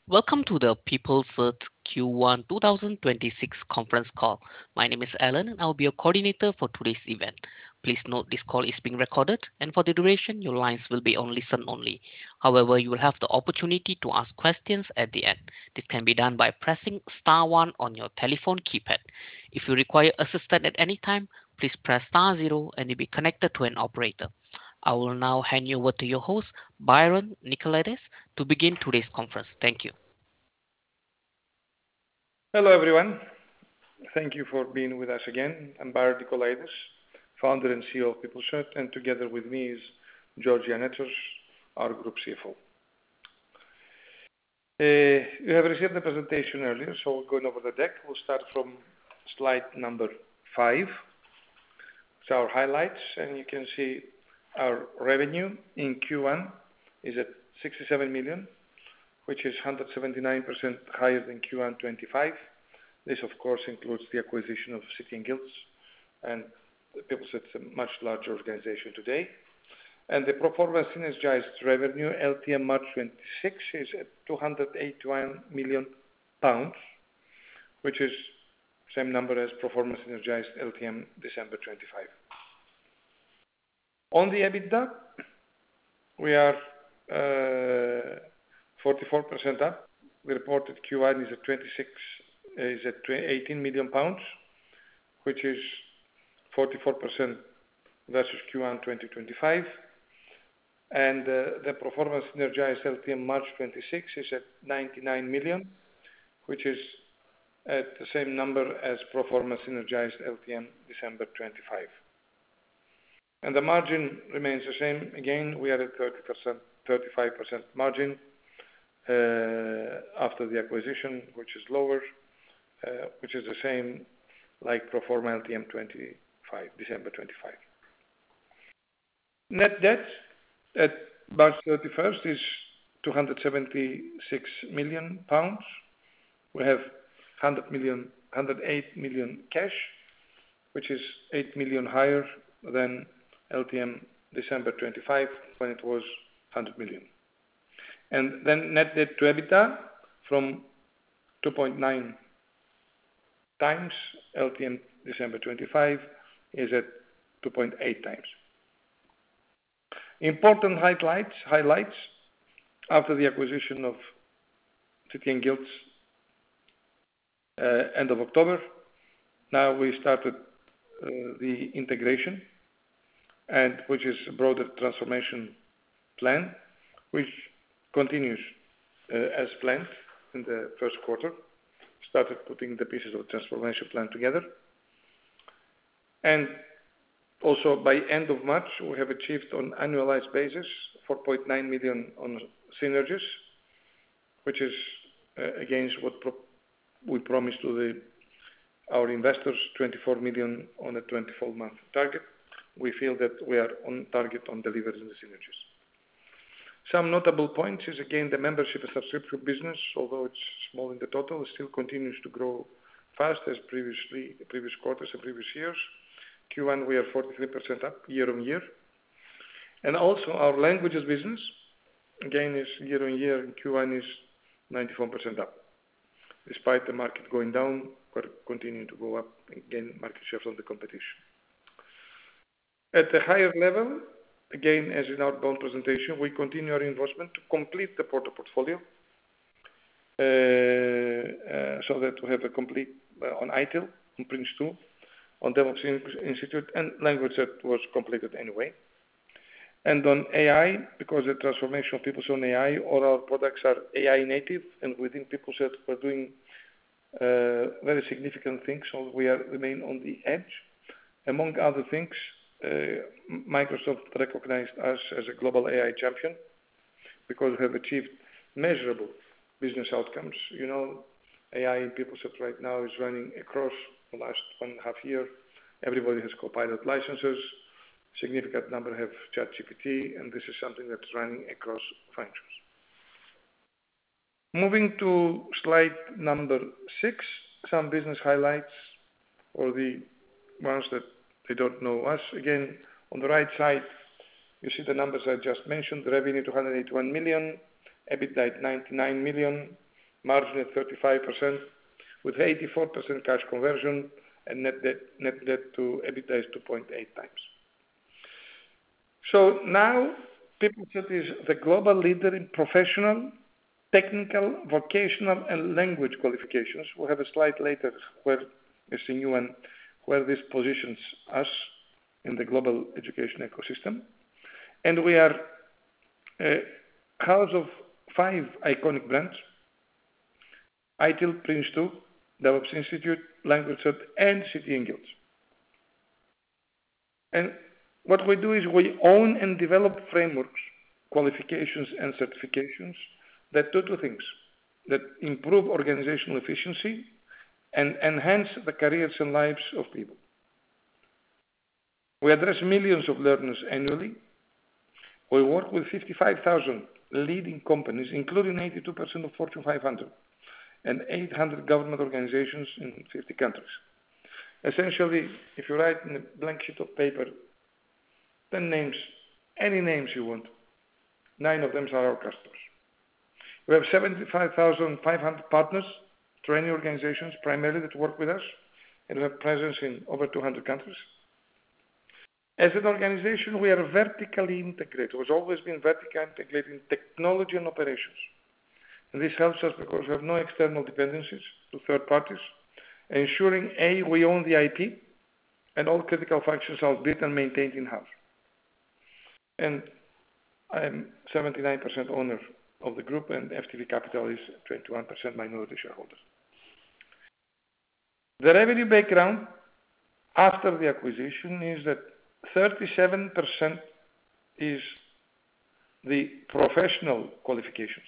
Welcome to the People's Earth Q1 2026 conference call. My name is Alan and I'll be your coordinator for today's event. Please note this call is being recorded and for the duration your lines will be on listen only. However, you will have the opportunity to ask questions at the end. This can be done by pressing star 1 on your telephone keypad. If you require assistance at any time, please press star 0 and you'll be connected to an operator. I will now hand you over to your host, Byron Nicolaides, to begin today's conference. Thank you. Hello, everyone. Thank you for being with us again. I'm Byron Nicolaides, founder and CEO of PeopleShut, and together with me is George Giannetos, our Group CFO. You have received the presentation earlier, so we're going over the deck. We'll start from slide number 5. It's our highlights, and you can see our revenue in Q1 is at 67 million, which is 179% higher than Q1 25. This, of course, includes the acquisition of City and Guilds, and PeopleShut's a much larger organization today. And the pro forma synergized revenue, LTM March 26, is at 281 million pounds, which is same number as pro forma synergized LTM December 25. On the EBITDA, we are 44% up. The reported Q1 is at 18 million pounds, which is 44% versus Q1 2025. And the pro forma synergized LTM March 26 is at 99 million, which is at the same number as pro forma synergized LTM December 25. And the margin remains the same. Again, we are at 30%, 35% margin after the acquisition, which is lower, which is the same like pro forma LTM 25, December 25. Net debt at March 31st is 276 million pounds. We have 108 million cash, which is 8 million higher than LTM December 25 when it was 100 million. And then net debt to EBITDA from 2.9 times LTM December 25 is at 2.8 times. Important highlights after the acquisition of City and Guilds end of October. Now we started the integration, and which is a broader transformation plan, which continues as planned in the first quarter. Started putting the pieces of the transformation plan together. And also by end of March, we have achieved on annualized basis 4.9 million on synergies, which is against what we promised to our investors, 24 million on a 24-month target. We feel that we are on target on delivering the synergies. Some notable points is again the membership and subscription business, although it's small in the total, it still continues to grow fast as previous quarters and previous years. Q1 we are 43% up year on year. And also our languages business, again is year on year in Q1 is 94% up. Despite the market going down, we're continuing to go up and gain market share from the competition. At the higher level, again, as in our bond presentation, we continue our investment to complete the Porter portfolio so that we have a complete on ITIL, on Prince 2, on DevOps Institute, and language that was completed anyway. And on AI, because the transformation of PeopleShut on AI, all our products are AI native, and within PeopleShut we're doing very significant things, so we remain on the edge. Among other things, Microsoft recognized us as a global AI champion because we have achieved measurable business outcomes. You know, AI in PeopleShut right now is running across the last 1.5 years. Everybody has Copilot licenses. Significant number have ChatGPT, and this is something that's running across functions. Moving to slide number 6, some business highlights for the ones that they don't know us. Again, on the right side, you see the numbers I just mentioned. The revenue 281 million, EBITDA at 99 million, margin at 35%, with 84% cash conversion, and net debt to EBITDA is 2.8 times. So now, Peopleset is the global leader in professional, technical, vocational, and language qualifications. We'll have a slide later where it's a new one, where this positions us in the global education ecosystem. And we are a house of 5 iconic brands: ITIL, Prince2, DevOps Institute, LanguageCert, and City and Guilds. And what we do is we own and develop frameworks, qualifications, and certifications that do two things: that improve organizational efficiency and enhance the careers and lives of people. We address millions of learners annually. We work with 55,000 leading companies, including 82% of Fortune 500 and 800 government organizations in 50 countries. Essentially, if you write in a blank sheet of paper 10 names, any names you want, 9 of them are our customers. We have 75,500 partners, training organizations primarily that work with us, and we have presence in over 200 countries. As an organization, we are vertically integrated. We've always been vertically integrated in technology and operations. And this helps us because we have no external dependencies to third parties, ensuring A, we own the IP, and all critical functions are built and maintained in-house. And I am 79% owner of the group, and FTV Capital is 21% minority shareholder. The revenue background after the acquisition is that 37% is the professional qualifications.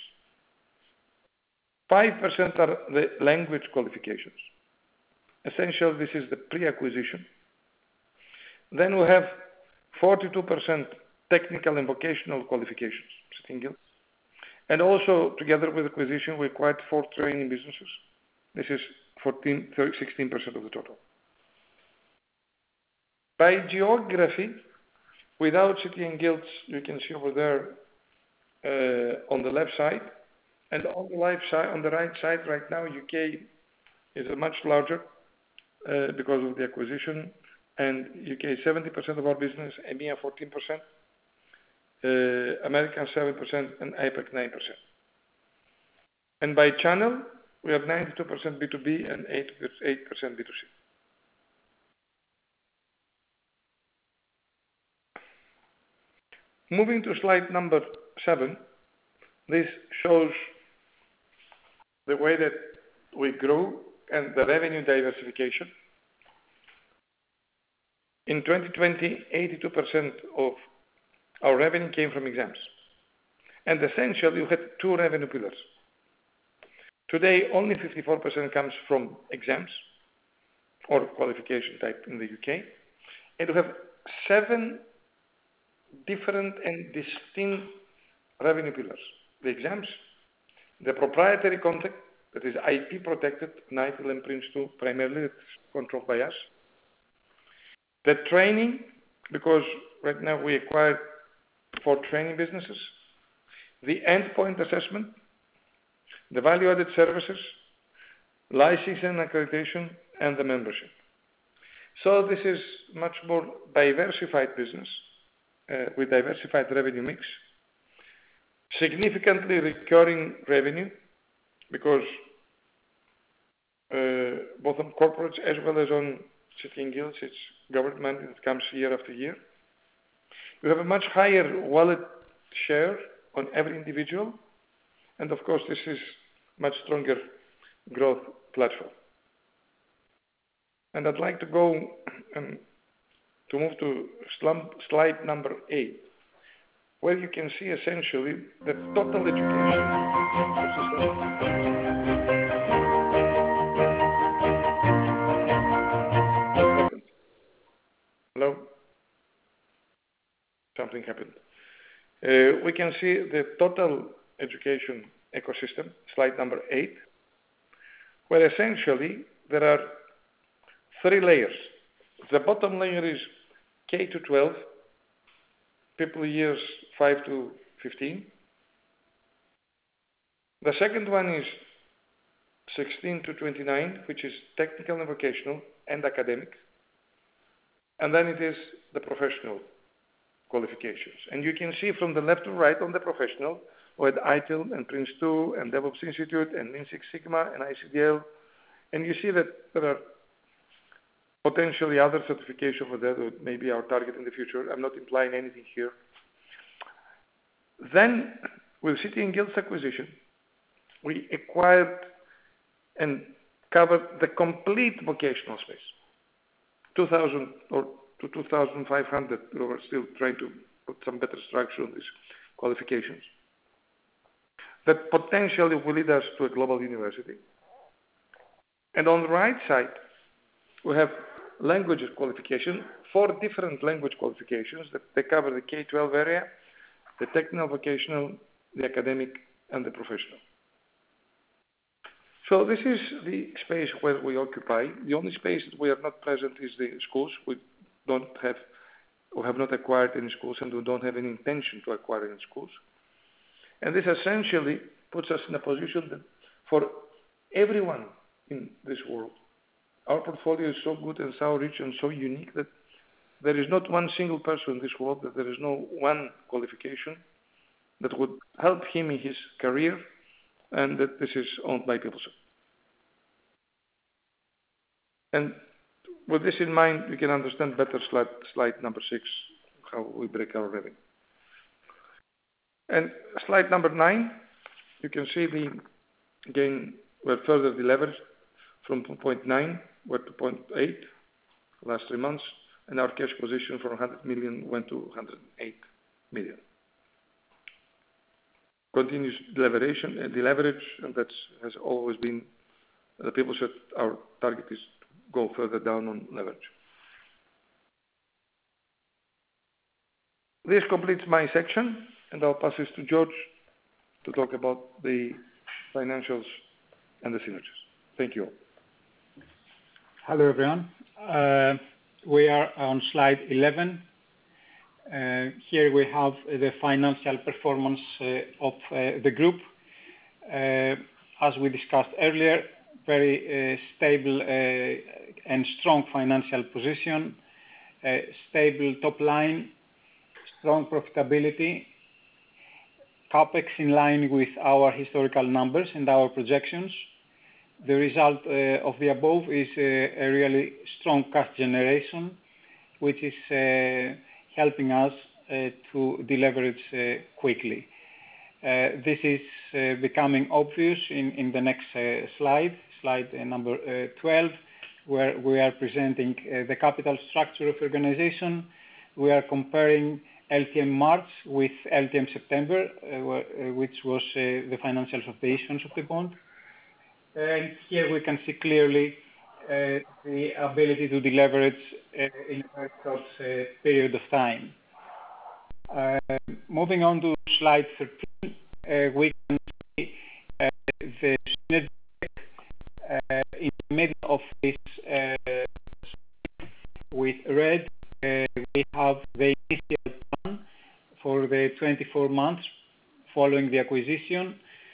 5% are the language qualifications. Essentially, this is the pre-acquisition. Then we have 42% technical and vocational qualifications, City and Guilds. And also, together with acquisition, we acquired 4 training businesses. This is 16% of the total. By geography, without City and Guilds, you can see over there on the left side, and on the right side, right now, UK is a much larger because of the acquisition, and UK is 70% of our business, EMEA 14%, America 7%, and APAC 9%. And by channel, we have 92% B2B and 8% B2C. Moving to slide number 7, this shows the way that we grew and the revenue diversification. In 2020, 82% of our revenue came from exams. And essentially, we had 2 revenue pillars. Today, only 54% comes from exams or qualification type in the UK. And we have 7 different and distinct revenue pillars: the exams, the proprietary content that is IP protected, ITIL and Prince2 primarily, it's controlled by us, the training, because right now we acquired 4 training businesses, the endpoint assessment, the value-added services, licensing and accreditation, and the membership. So this is much more diversified business with diversified revenue mix, significantly recurring revenue, because both on corporates as well as on City and Guilds, it's government that comes year after year. We have a much higher wallet share on every individual, and of course this is much stronger growth platform. And I'd like to go to move to slide number 8, where you can see essentially the total education ecosystem. Hello? Something happened. We can see the total education ecosystem, slide number 8, where essentially there are 3 layers. The bottom layer is K to 12, people years 5 to 15. The second one is 16 to 29, which is technical and vocational and academic. And then it is the professional qualifications. And you can see from the left to right on the professional, we had ITIL and Prince 2 and DevOps Institute and Lean Six Sigma and ICDL. And you see that there are potentially other certifications for that may be our target in the future. I'm not implying anything here. Then, with City and Guilds acquisition, we acquired and covered the complete vocational space. 2,000 or to 2,500, we were still trying to put some better structure on these qualifications. That potentially will lead us to a global university. And on the right side, we have language qualification, 4 different language qualifications that they cover the K-12 area, the technical, vocational, the academic, and the professional. So this is the space where we occupy. The only space that we are not present is the schools. We have not acquired any schools, and we don't have any intention to acquire any schools. And this essentially puts us in a position that for everyone in this world, our portfolio is so good and so rich and so unique that there is not one single person in this world, that there is no one qualification that would help him in his career, and that this is owned by PeopleCert. And with this in mind, you can understand better slide number 6, how we break our revenue. And slide number 9, you can see again, we're further deleveraged from 0.9, we're to 0.8 last 3 months, and our cash position from 100 million went to 108 million. Continuous deleverage, and that has always been the PeopleCert. Our target is to go further down on leverage. This completes my section, and I'll pass this to George to talk about the financials and the synergies. Thank you all. Hello, everyone. We are on slide 11. Here we have the financial performance of the group. As we discussed earlier, very stable and strong financial position, stable top line, strong profitability, CapEx in line with our historical numbers and our projections. The result of the above is a really strong cash generation, which is helping us to deleverage quickly. This is becoming obvious in the next slide number 12, where we are presenting the capital structure of the organization. We are comparing LTM March with LTM September, which was the financials of the issuance of the bond. And here we can see clearly the ability to deleverage in a very short period of time. Moving on to slide 13, we can see the synergy in the middle of this with red. We have the initial plan for the 24 months following the acquisition.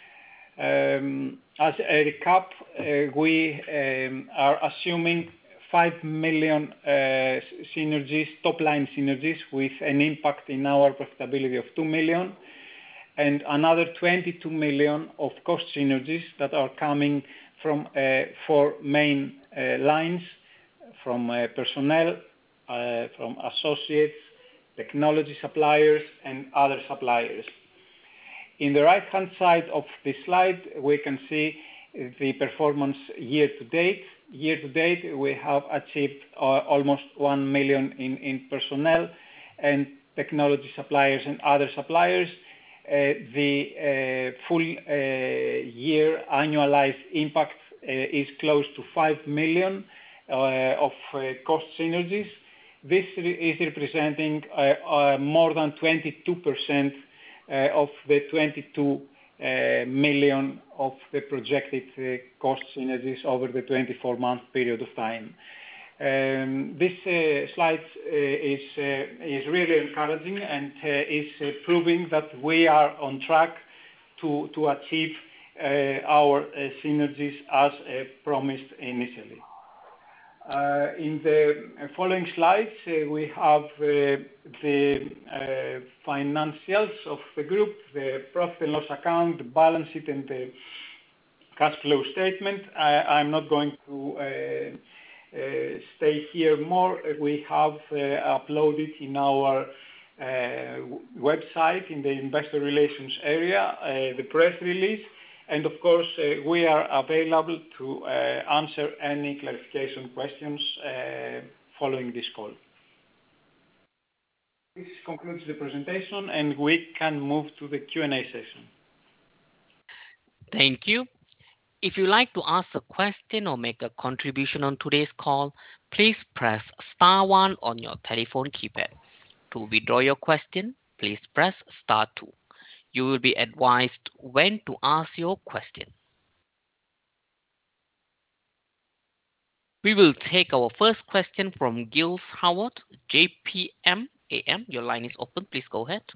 As a recap, we are assuming 5 million synergies, top-line synergies, with an impact in our profitability of 2 million, and another 22 million of cost synergies that are coming from 4 main lines, from personnel, from associates, technology suppliers, and other suppliers. In the right-hand side of this slide, we can see the performance year to date. Year to date, we have achieved almost 1 million in personnel and technology suppliers and other suppliers. The full year annualized impact is close to 5 million of cost synergies. This is representing more than 22% of the 22 million of the projected cost synergies over the 24-month period of time. This slide is really encouraging and is proving that we are on track to achieve our synergies as promised initially. In the following slides, we have the financials of the group, the profit and loss account, the balance sheet, and the cash flow statement. I'm not going to stay here more. We have uploaded in our website in the investor relations area the press release, and of course we are available to answer any clarification questions following this call. This concludes the presentation, and we can move to the Q&A session. Thank you. If you'd like to ask a question or make a contribution on today's call, please press star one on your telephone keypad. To withdraw your question, please press star two. You will be advised when to ask your question. We will take our first question from Giles Howard, JPM AM. Your line is open. Please go ahead.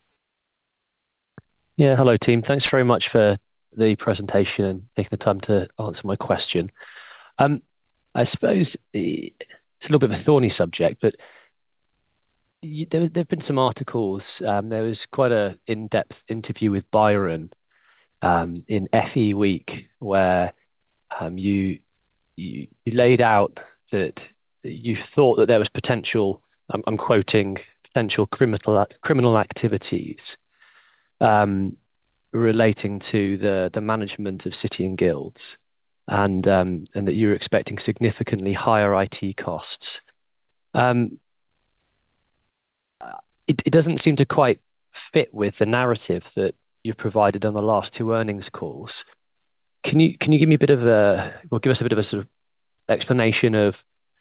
Yeah, hello team. Thanks very much for the presentation and taking the time to answer my question. I suppose it's a little bit of a thorny subject, but there have been some articles. There was quite an in-depth interview with Byron in FE Week where you laid out that you thought that there was potential, I'm quoting, potential criminal activities relating to the management of City and Guilds, and that you're expecting significantly higher IT costs. It doesn't seem to quite fit with the narrative that you provided on the last two earnings calls. Can you give me a bit of give us a bit of a sort of explanation of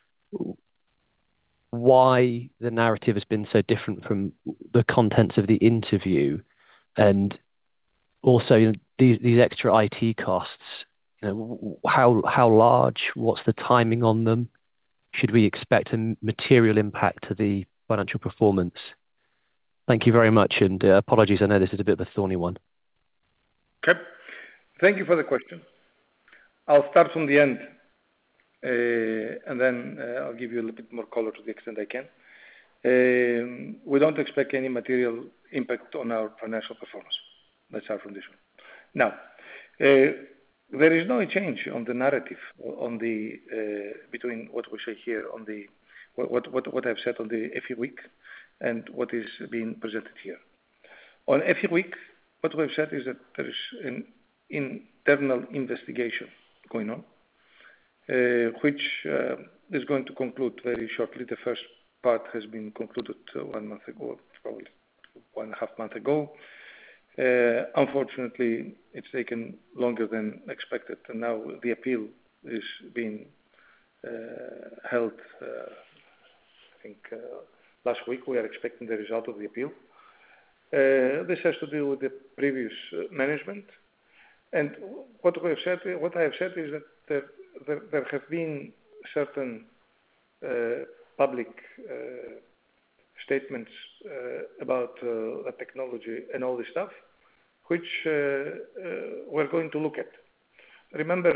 why the narrative has been so different from the contents of the interview, and also these extra IT costs? How large? What's the timing on them? Should we expect a material impact to the financial performance? Thank you very much, and apologies, I know this is a bit of a thorny one. Okay. Thank you for the question. I'll start from the end, and then I'll give you a little bit more color to the extent I can. We don't expect any material impact on our financial performance. Let's start from this one. Now, there is no change on the narrative on the between what we say here on the what I've said on the FE Week and what is being presented here. On FE Week, what we've said is that there is an internal investigation going on, which is going to conclude very shortly. The first part has been concluded 1 month ago, probably 1.5 months ago. Unfortunately, it's taken longer than expected, and now the appeal is being held. I think last week we are expecting the result of the appeal. This has to do with the previous management, and what I have said is that there have been certain public statements about the technology and all this stuff, which we're going to look at. Remember,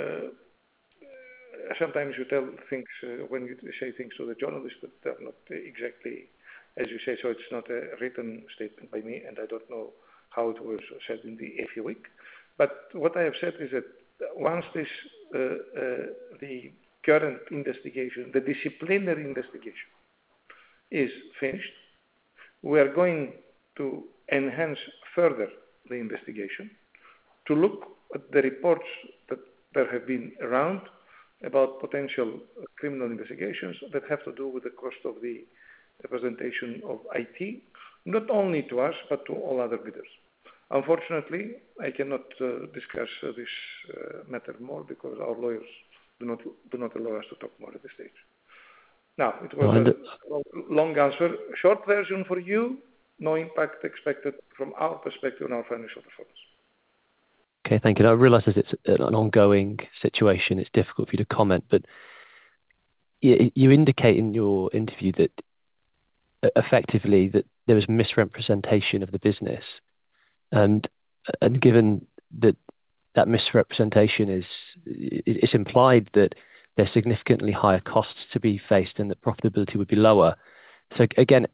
sometimes you tell things when you say things to the journalists that they're not exactly as you say, so it's not a written statement by me, and I don't know how it was said in the FE Week. But what I have said is that once this the current investigation, the disciplinary investigation, is finished, we are going to enhance further the investigation to look at the reports that there have been around about potential criminal investigations that have to do with the cost of the representation of IT, not only to us but to all other bidders. Unfortunately, I cannot discuss this matter more because our lawyers do not allow us to talk more at this stage. Now, it was a long answer. Short version for you, no impact expected from our perspective on our financial performance. Okay, thank you. I realise that it's an ongoing situation. It's difficult for you to comment, but you indicate in your interview that effectively that there was misrepresentation of the business, and given that that misrepresentation is it's implied that there's significantly higher costs to be faced and that profitability would be lower. So again,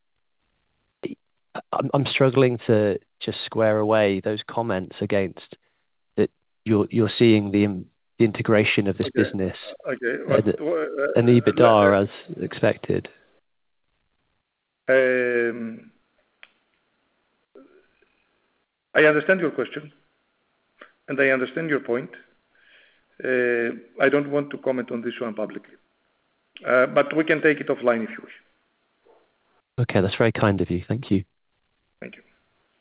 I'm struggling to just square away those comments against that you're seeing the integration of this business and the EBITDA as expected. I understand your question, and I understand your point. I don't want to comment on this one publicly, but we can take it offline if you wish. Okay, that's very kind of you. Thank you. Thank you.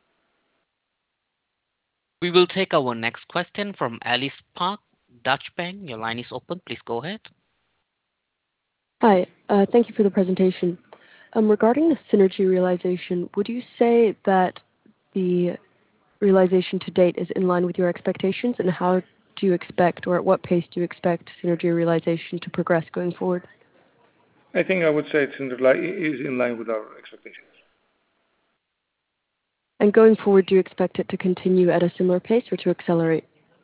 We will take our next question from Alice Park, Deutsche Bank. Your line is open. Please go ahead. Hi. Thank you for the presentation. Regarding the synergy realization, would you say that the realization to date is in line with your expectations, and how do you expect, or at what pace do you expect synergy realization to progress going forward? I think I would say it's in line with our expectations. And going forward, do you expect it to continue at a similar pace or to accelerate?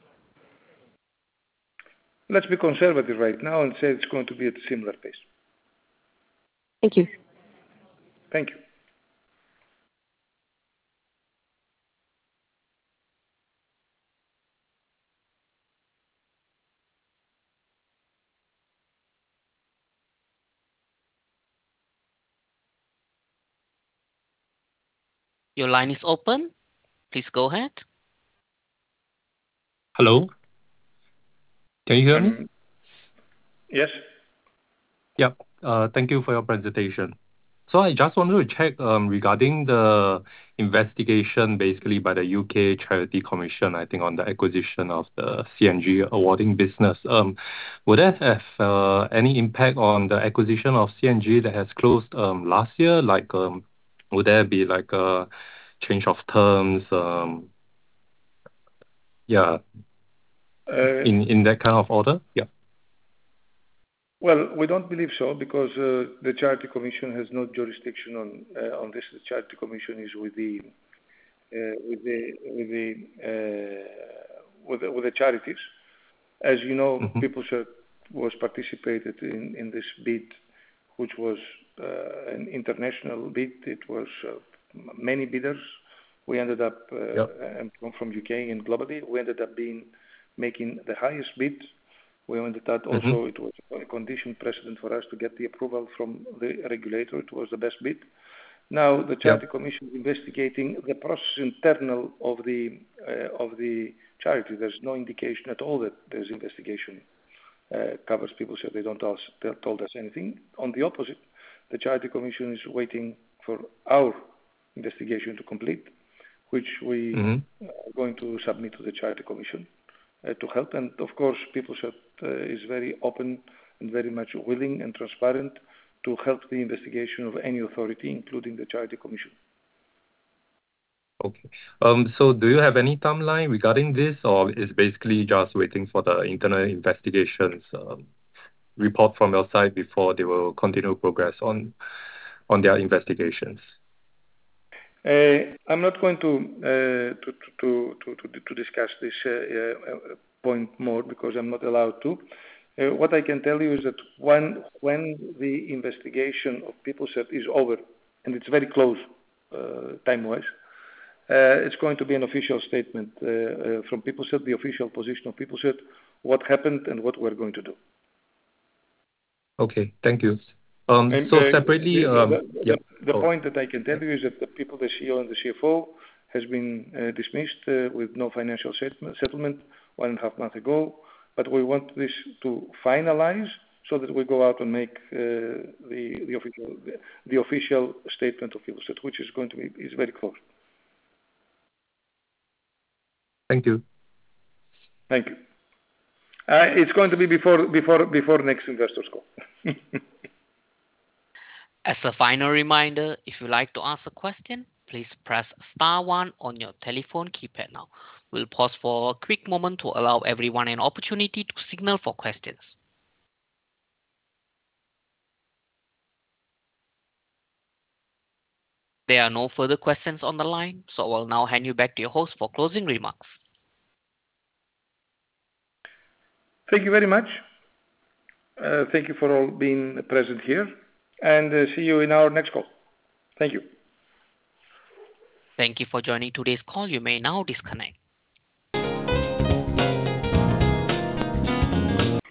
Let's be conservative right now and say it's going to be at a similar pace. Thank you. Thank you. Your line is open. Please go ahead. Hello? Can you hear me? Yes. Yeah. Thank you for your presentation. So I just wanted to check regarding the investigation basically by the UK Charity Commission, I think, on the acquisition of the CNG awarding business. Would that have any impact on the acquisition of CNG that has closed last year? Like, would there be like a change of terms? Yeah. In that kind of order? Yeah. Well, we don't believe so because the Charity Commission has no jurisdiction on this. The Charity Commission is with the charities. As you know, PeopleServe was participated in this bid, which was an international bid. It was many bidders. We ended up from UK and globally. We ended up making the highest bid. We ended up also, it was a condition precedent for us to get the approval from the regulator. It was the best bid. Now the Charity Commission is investigating the process internal of the charity. There's no indication at all that this investigation covers PeopleServe. They don't told us anything. On the opposite, the Charity Commission is waiting for our investigation to complete, which we are going to submit to the Charity Commission to help. And of course, PeopleServe is very open and very much willing and transparent to help the investigation of any authority, including the Charity Commission. Okay. So do you have any timeline regarding this, or is basically just waiting for the internal investigations report from your side before they will continue progress on their investigations? I'm not going to discuss this point more because I'm not allowed to. What I can tell you is that when the investigation of PeopleServe is over, and it's very close time-wise, it's going to be an official statement from PeopleServe, the official position of PeopleServe, what happened and what we're going to do. Okay, thank you. So separately, the point that I can tell you is that the CEO and the CFO has been dismissed with no financial settlement 1.5 months ago. But we want this to finalize so that we go out and make the official statement of PeopleServe, which is going to be very close. Thank you. Thank you. It's going to be before next investors call. As a final reminder, if you'd like to ask a question, please press star 1 on your telephone keypad now. We'll pause for a quick moment to allow everyone an opportunity to signal for questions. There are no further questions on the line, so I'll now hand you back to your host for closing remarks. Thank you very much. Thank you for all being present here, and see you in our next call. Thank you. Thank you for joining today's call. You may now disconnect.